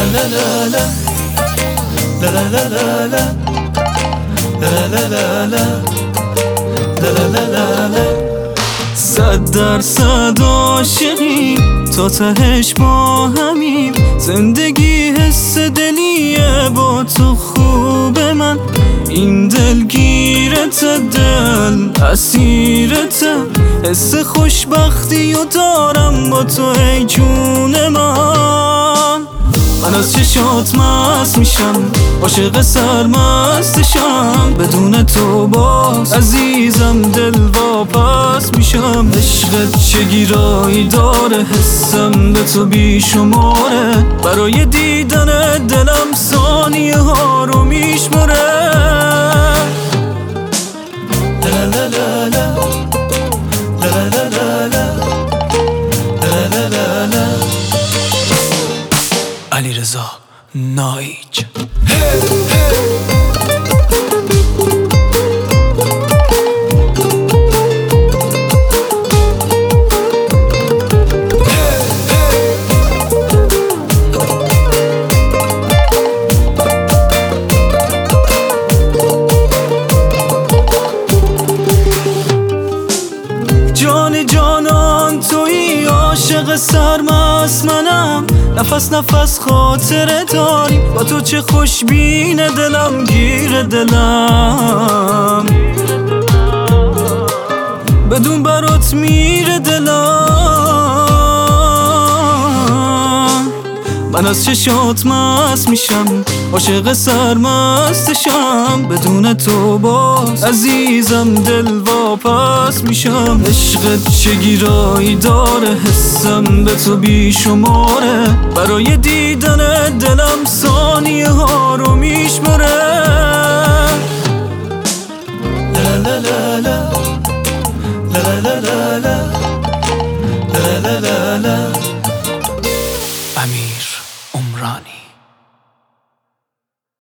صد درصد عاشقیم تا تهش با همیم، زندگی حس دلیه با تو خوبه، من این دلگیرت، دل اسیرت، حس خوشبختی و دارم با تو ای جون من از چشات مست میشم، عاشق سرمستشم، بدون تو باز عزیزم دل واپس میشم. عشقت چه گیرایی داره، حسم به تو بیشماره، برای دیدن دلم ثانیه ها رو میشماره. علیرضا نایج. جان جانان تویی، عاشق سرمست منم، نفس نفس خاطره داریم با تو، چه خوشبینه دلم گیر دلم، بدون برات میره دلم. من از چشات مست میشم، عاشق سرمستشم، بدون تو باز عزیزم دل واپس میشم. عشقت چه گیرایی داره، حسم به تو بیشماره، برای دیدن دلم ثانیه ها رو میشماره. لا لا لا لا لا لا لا لا لا لا لا